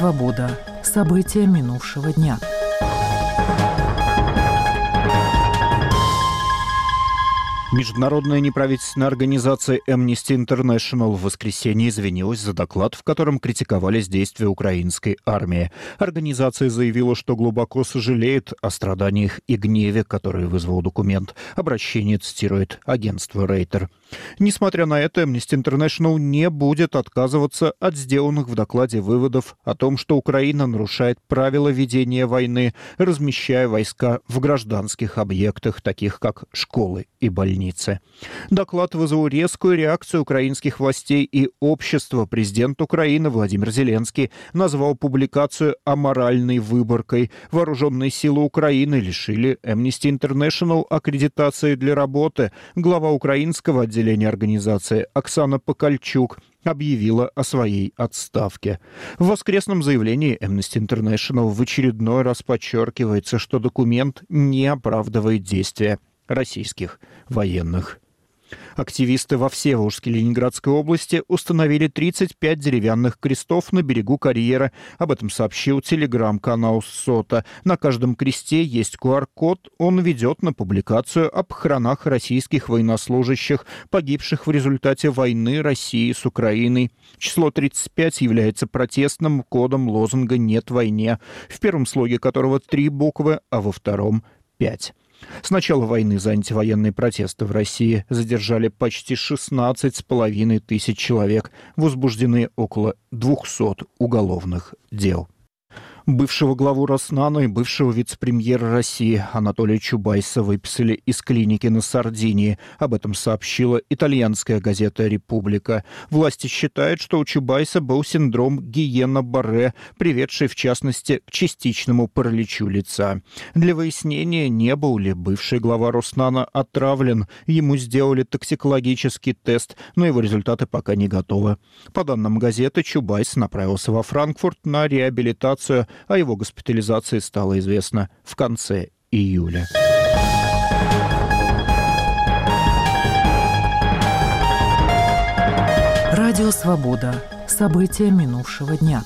«Свобода». События минувшего дня. Международная неправительственная организация Amnesty International в воскресенье извинилась за доклад, в котором критиковались действия украинской армии. Организация заявила, что глубоко сожалеет о страданиях и гневе, которые вызвал документ. Обращение цитирует агентство Рейтер. Несмотря на это, Amnesty International не будет отказываться от сделанных в докладе выводов о том, что Украина нарушает правила ведения войны, размещая войска в гражданских объектах, таких как школы и больницы. Доклад вызвал резкую реакцию украинских властей и общества. Президент Украины Владимир Зеленский назвал публикацию аморальной выборкой. Вооруженные силы Украины лишили Amnesty International аккредитации для работы. Глава украинского отделения организации Оксана Покальчук объявила о своей отставке. В воскресном заявлении Amnesty International в очередной раз подчеркивается, что документ не оправдывает действия российских военных. Активисты во Всеволожске Ленинградской области установили 35 деревянных крестов на берегу карьера. Об этом сообщил телеграм-канал СОТА. На каждом кресте есть QR-код. Он ведет на публикацию о похоронах российских военнослужащих, погибших в результате войны России с Украиной. Число 35 является протестным кодом лозунга «Нет войне», в первом слоге которого 3 буквы, а во втором — 5. С начала войны за антивоенные протесты в России задержали почти 16,5 тысяч человек, возбуждены около 200 уголовных дел. Бывшего главу Роснано и бывшего вице-премьера России Анатолия Чубайса выписали из клиники на Сардинии. Об этом сообщила итальянская газета «Република». Власти считают, что у Чубайса был синдром Гиена-Барре, приведший, в частности, к частичному параличу лица. Для выяснения, не был ли бывший глава Роснано отравлен, ему сделали токсикологический тест, но его результаты пока не готовы. По данным газеты, Чубайс направился во Франкфурт на реабилитацию. О его госпитализации стало известно в конце июля. Радио «Свобода». События минувшего дня.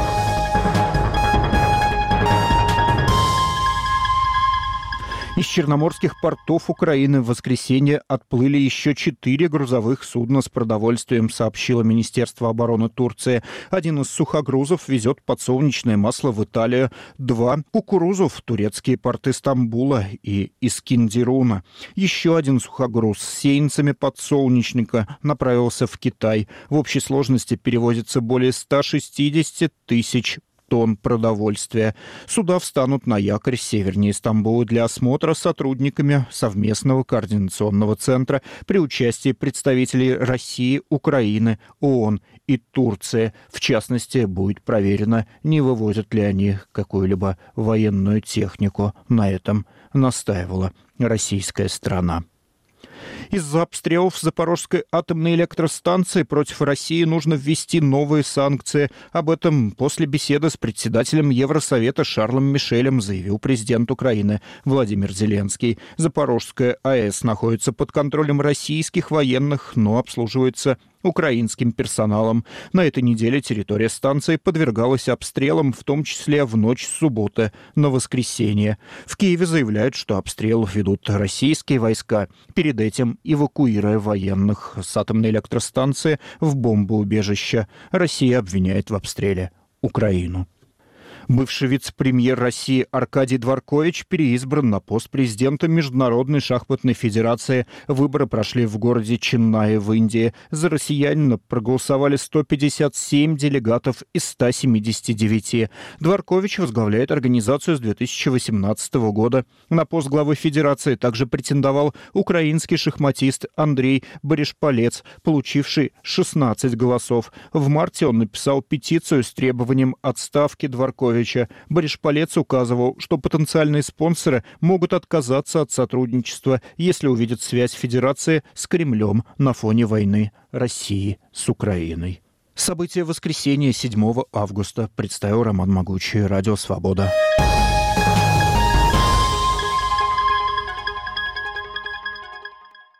Из черноморских портов Украины в воскресенье отплыли еще 4 грузовых судна с продовольствием, сообщило Министерство обороны Турции. Один из сухогрузов везет подсолнечное масло в Италию, 2 кукурузу в турецкие порты Стамбула и Искиндеруна. Еще один сухогруз с сеянцами подсолнечника направился в Китай. В общей сложности перевозится более 160 тысяч тонн продовольствия. Суда встанут на якорь севернее Стамбула для осмотра сотрудниками совместного координационного центра при участии представителей России, Украины, ООН и Турции. В частности, будет проверено, не вывозят ли они какую-либо военную технику. На этом настаивала российская сторона. Из-за обстрелов Запорожской атомной электростанции против России нужно ввести новые санкции. Об этом после беседы с председателем Евросовета Шарлем Мишелем заявил президент Украины Владимир Зеленский. Запорожская АЭС находится под контролем российских военных, но обслуживается украинским персоналом. На этой неделе территория станции подвергалась обстрелам, в том числе в ночь с субботы на воскресенье. В Киеве заявляют, что обстрел ведут российские войска, перед этим эвакуируя военных с атомной электростанции в бомбоубежище. Россия обвиняет в обстреле Украину. Бывший вице-премьер России Аркадий Дворкович переизбран на пост президента Международной шахматной федерации. Выборы прошли в городе Ченнай в Индии. За россиянина проголосовали 157 делегатов из 179. Дворкович возглавляет организацию с 2018 года. На пост главы федерации также претендовал украинский шахматист Андрей Баришпалец, получивший 16 голосов. В марте он написал петицию с требованием отставки Дворковича. Баришпалец указывал, что потенциальные спонсоры могут отказаться от сотрудничества, если увидят связь Федерации с Кремлем на фоне войны России с Украиной. События воскресенья 7 августа представил Роман Могучий, Радио «Свобода».